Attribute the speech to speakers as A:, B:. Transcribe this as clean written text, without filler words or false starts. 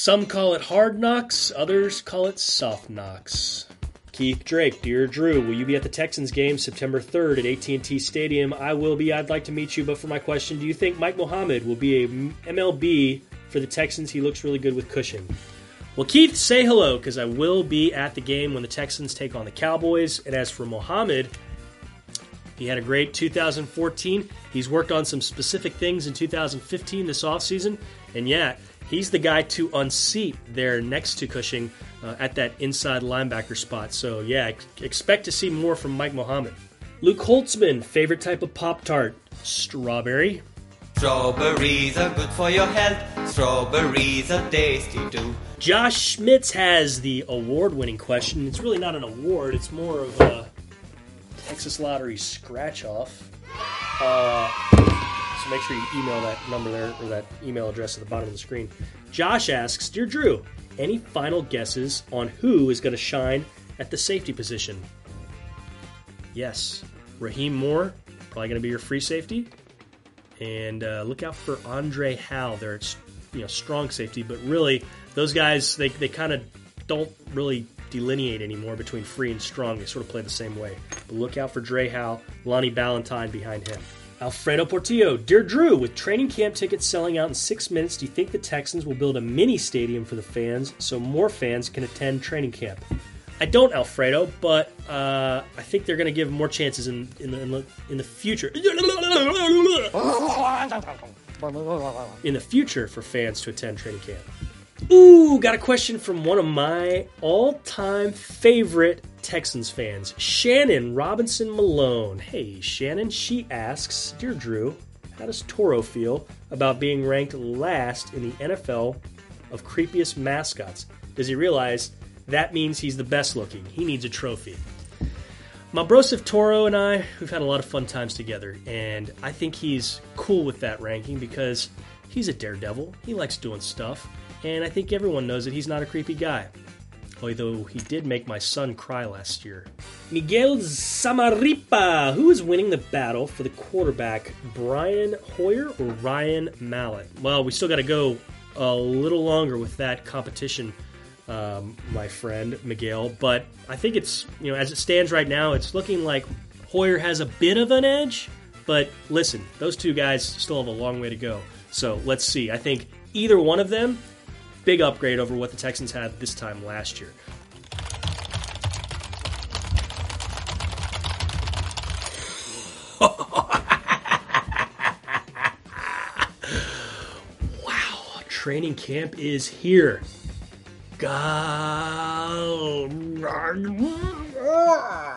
A: Some call it hard knocks, others call it soft knocks. Keith Drake, Dear Drew, will you be at the Texans game September 3rd at AT&T Stadium? I will be. I'd like to meet you, but for my question, do you think Mike Mohammed will be a MLB for the Texans? He looks really good with Cushing. Well, Keith, say hello, because I will be at the game when the Texans take on the Cowboys. And as for Mohammed, he had a great 2014. He's worked on some specific things in 2015 this offseason. And yeah, he's the guy to unseat there next to Cushing at that inside linebacker spot. So yeah, expect to see more from Mike Mohammed. Luke Holtzman, favorite type of Pop-Tart? Strawberry.
B: Strawberries are good for your health. Strawberries are tasty too.
A: Josh Schmitz has the award-winning question. It's really not an award. It's more of a Texas Lottery scratch-off. So make sure you email that number there, or that email address at the bottom of the screen. Josh asks, Dear Drew, any final guesses on who is going to shine at the safety position? Yes, Raheem Moore, probably going to be your free safety. And look out for Andre Howell. They're strong safety, but really those guys, they kind of don't really delineate anymore between free and strong. They sort of play the same way. But look out for Dre Howell, Lonnie Ballantyne behind him. Alfredo Portillo, Dear Drew, with training camp tickets selling out in 6 minutes, do you think the Texans will build a mini stadium for the fans so more fans can attend training camp? I don't, Alfredo, but I think they're going to give more chances in the future. In the future for fans to attend training camp. Ooh, got a question from one of my all-time favorite Texans fans, Shannon Robinson Malone. Hey, Shannon, she asks, Dear Drew, how does Toro feel about being ranked last in the NFL of creepiest mascots? Does he realize that means he's the best looking? He needs a trophy. My brosif Toro and I, we've had a lot of fun times together, and I think he's cool with that ranking because he's a daredevil. He likes doing stuff, and I think everyone knows that he's not a creepy guy. Although he did make my son cry last year. Miguel Samaripa, who is winning the battle for the quarterback, Brian Hoyer or Ryan Mallett? Well, we still got to go a little longer with that competition, my friend Miguel, but I think it's, as it stands right now, it's looking like Hoyer has a bit of an edge, but listen, those two guys still have a long way to go. So let's see. I think either one of them, big upgrade over what the Texans had this time last year. Wow, training camp is here. Go.